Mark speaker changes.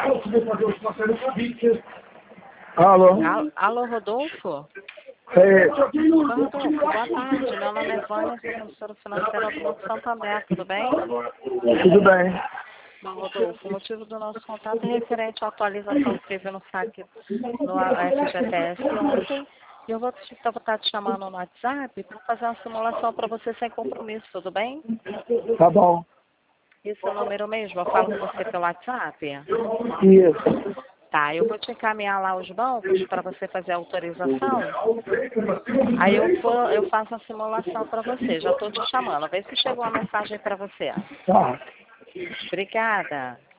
Speaker 1: Alô?
Speaker 2: Alô, Rodolfo?
Speaker 1: É,
Speaker 2: Rodolfo, boa tarde. Meu nome é Vânia, sou consultora financeira do Banco Santander, tudo bem?
Speaker 1: tudo bem.
Speaker 2: Bom, Rodolfo, o motivo do nosso contato é referente à atualização que teve no saque no FGTS ontem. E eu vou estar te chamando no WhatsApp para fazer uma simulação para você sem compromisso, tudo bem?
Speaker 1: Tá bom.
Speaker 2: Esse é o número mesmo? Eu falo com você pelo WhatsApp?
Speaker 1: Isso.
Speaker 2: Tá, eu vou te encaminhar lá os bancos para você fazer a autorização. Aí eu faço a simulação para você. Já estou te chamando. Vê se chegou a mensagem para você.
Speaker 1: Tá.
Speaker 2: Obrigada.